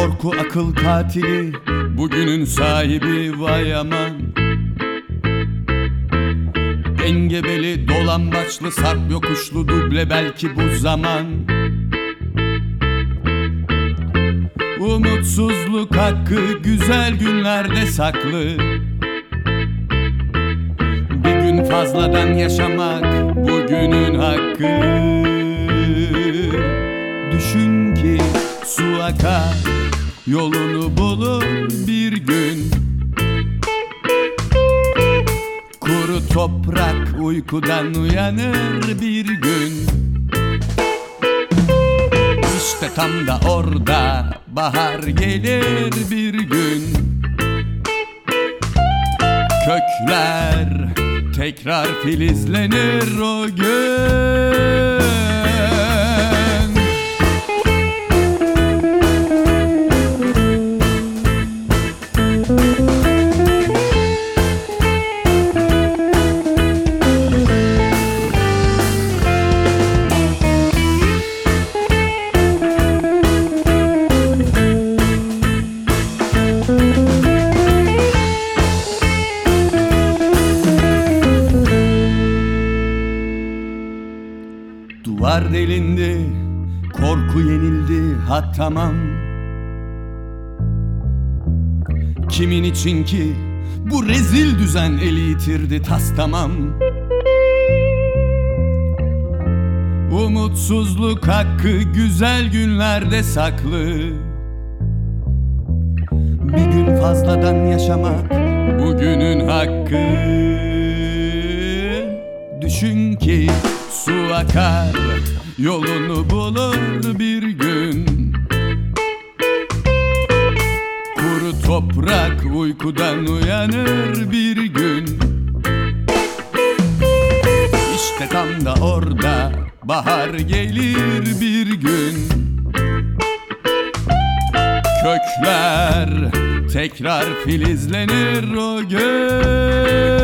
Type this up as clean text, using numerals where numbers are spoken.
Korku akıl katili, bugünün sahibi vay aman. Engebeli, dolambaçlı, sarp yokuşlu, duble belki bu zaman. Umutsuzluk hakkı güzel günlerde saklı. Bir gün fazladan yaşamak bugünün hakkı. Düşün ki su akar, yolunu bulur bir gün. Kuru toprak uykudan uyanır bir gün. İşte tam da orada bahar gelir bir gün. Kökler tekrar filizlenir o gün. Duvar delindi, korku yenildi, ha tamam. Kimin için ki bu rezil düzen eli yitirdi, tas tamam. Umutsuzluk hakkı güzel günlerde saklı. Bir gün fazladan yaşamak bugünün hakkı. Düşün ki su akar, yolunu bulur bir gün. Kuru toprak uykudan uyanır bir gün. İşte tam da orada bahar gelir bir gün. Kökler tekrar filizlenir o gün.